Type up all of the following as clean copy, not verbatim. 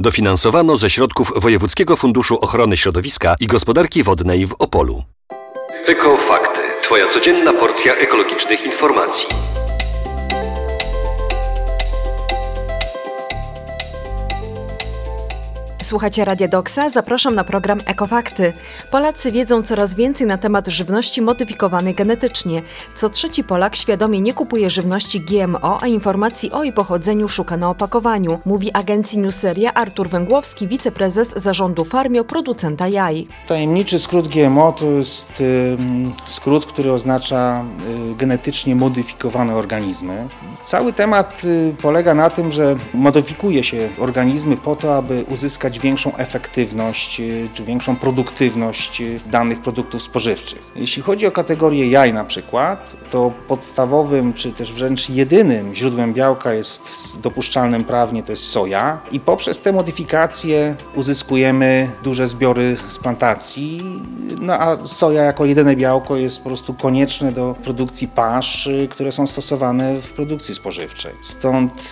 Dofinansowano ze środków Wojewódzkiego Funduszu Ochrony Środowiska i Gospodarki Wodnej w Opolu. Ekofakty. Twoja codzienna porcja ekologicznych informacji. Słuchacie Radia Doksa? Zapraszam na program Ekofakty. Polacy wiedzą coraz więcej na temat żywności modyfikowanej genetycznie. Co trzeci Polak świadomie nie kupuje żywności GMO, a informacji o jej pochodzeniu szuka na opakowaniu, mówi agencji Newseria Artur Węgłowski, wiceprezes zarządu Farmio, producenta jaj. Tajemniczy skrót GMO to jest skrót, który oznacza genetycznie modyfikowane organizmy. Cały temat polega na tym, że modyfikuje się organizmy po to, aby uzyskać większą efektywność czy większą produktywność danych produktów spożywczych. Jeśli chodzi o kategorię jaj na przykład, to podstawowym czy też wręcz jedynym źródłem białka jest dopuszczalnym prawnie, to jest soja i poprzez te modyfikacje uzyskujemy duże zbiory z plantacji, no a soja jako jedyne białko jest po prostu konieczne do produkcji pasz, które są stosowane w produkcji spożywczej. Stąd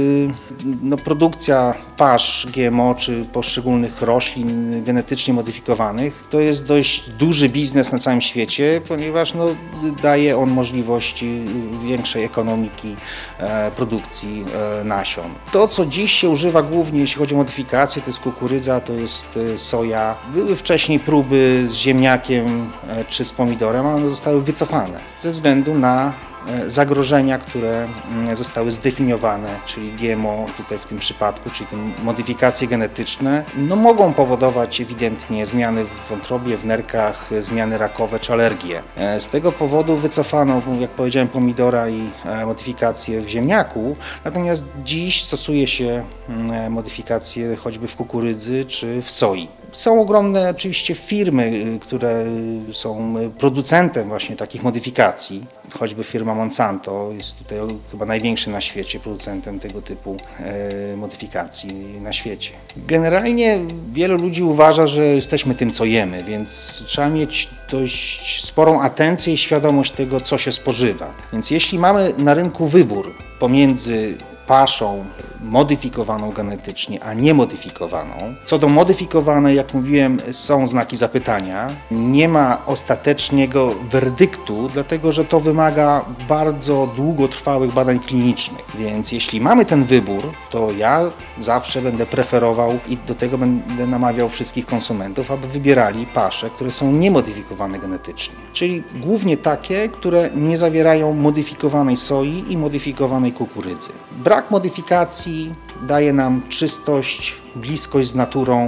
produkcja pasz GMO czy poszczególnych roślin genetycznie modyfikowanych to jest dość duży biznes na całym świecie, ponieważ daje on możliwość większej ekonomiki produkcji nasion. To, co dziś się używa głównie, jeśli chodzi o modyfikację, to jest kukurydza, to jest soja. Były wcześniej próby z ziemniakiem czy z pomidorem, ale one zostały wycofane ze względu na zagrożenia, które zostały zdefiniowane, czyli GMO tutaj w tym przypadku, czyli te modyfikacje genetyczne, mogą powodować ewidentnie zmiany w wątrobie, w nerkach, zmiany rakowe czy alergie. Z tego powodu wycofano, jak powiedziałem, pomidora i modyfikacje w ziemniaku, natomiast dziś stosuje się modyfikacje choćby w kukurydzy czy w soi. Są ogromne oczywiście firmy, które są producentem właśnie takich modyfikacji. Choćby firma Monsanto jest tutaj chyba największym na świecie producentem tego typu modyfikacji na świecie. Generalnie wielu ludzi uważa, że jesteśmy tym, co jemy, więc trzeba mieć dość sporą atencję i świadomość tego, co się spożywa. Więc jeśli mamy na rynku wybór pomiędzy paszą modyfikowaną genetycznie, a niemodyfikowaną. Co do modyfikowanej, jak mówiłem, są znaki zapytania. Nie ma ostatecznego werdyktu, dlatego że to wymaga bardzo długotrwałych badań klinicznych. Więc jeśli mamy ten wybór, to ja zawsze będę preferował i do tego będę namawiał wszystkich konsumentów, aby wybierali pasze, które są niemodyfikowane genetycznie. Czyli głównie takie, które nie zawierają modyfikowanej soi i modyfikowanej kukurydzy. Brak modyfikacji daje nam czystość, bliskość z naturą,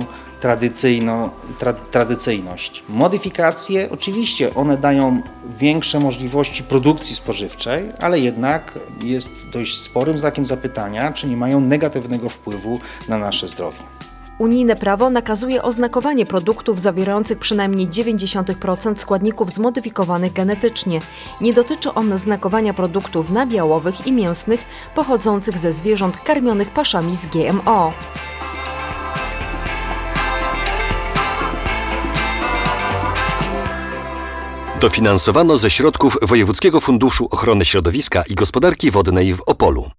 tradycyjność. Modyfikacje, oczywiście one dają większe możliwości produkcji spożywczej, ale jednak jest dość sporym znakiem zapytania, czy nie mają negatywnego wpływu na nasze zdrowie. Unijne prawo nakazuje oznakowanie produktów zawierających przynajmniej 0,9% składników zmodyfikowanych genetycznie. Nie dotyczy on znakowania produktów nabiałowych i mięsnych pochodzących ze zwierząt karmionych paszami z GMO. Dofinansowano ze środków Wojewódzkiego Funduszu Ochrony Środowiska i Gospodarki Wodnej w Opolu.